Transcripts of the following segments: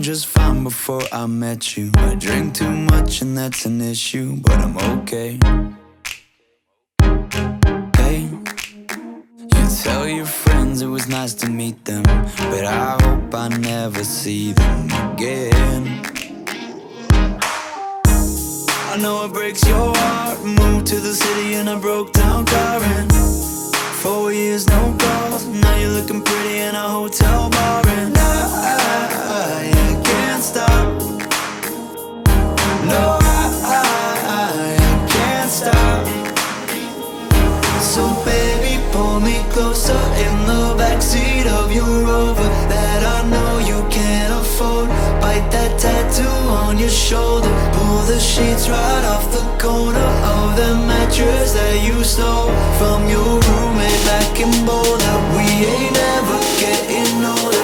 just fine before I met you. I drink too much and that's an issue, but I'm okay. Hey, you tell your friends it was nice to meet them, but I hope I never see them again. I know it breaks your heart. Moved to the city in a broke down car, and 4 years no calls. Now you're looking pretty in a hotel bar, and I can't stop. No, I can't stop. So baby, pull me closer in the backseat of your Rover that I know you can't afford. Bite that tattoo on your shoulder. Pull the sheets right off the corner of the mattress that you stole from your roommate back in Boulder. We ain't never getting older.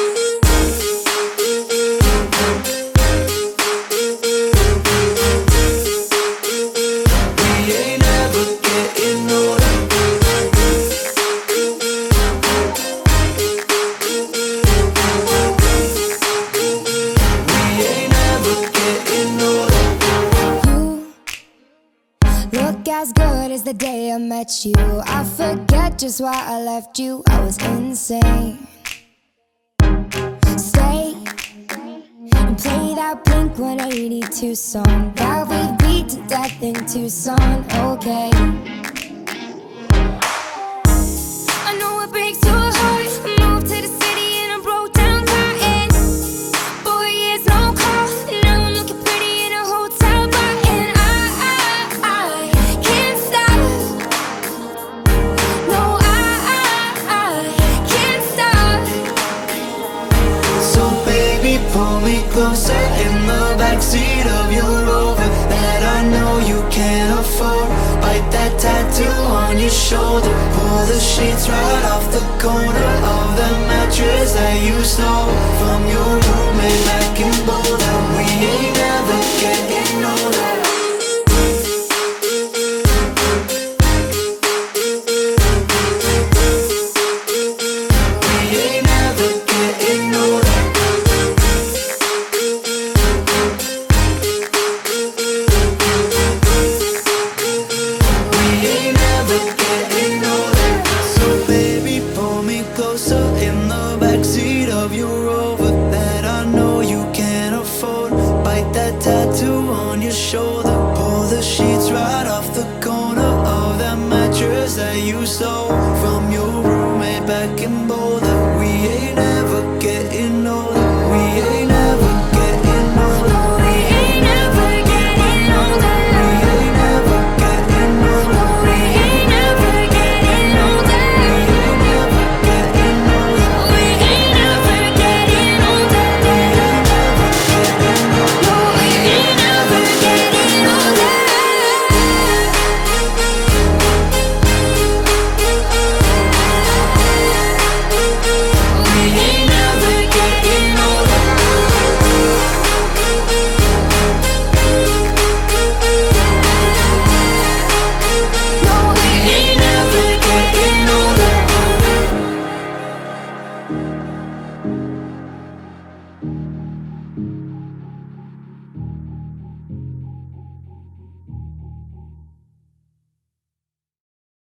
As good as the day I met you. I forget just why I left you. I was insane. Stay and play that Blink-182 song that we beat to death in Tucson. Okay, I know it breaks your heart. Moved to the city in a broke down car, and 4 years no call. Now I'm looking pretty in a hotel bar, and I can't stop. No, I can't stop. So baby, pull me closer in the backseat of your Rover that I know you can't afford. Bite that tattoo on your shoulder. Pull the sheets right off the corner of the mattress that you stole from your roommate back in Boulder. We ain't never getting older. Tattoo on your shoulder. Pull the sheets right off the corner of that mattress that you stole from your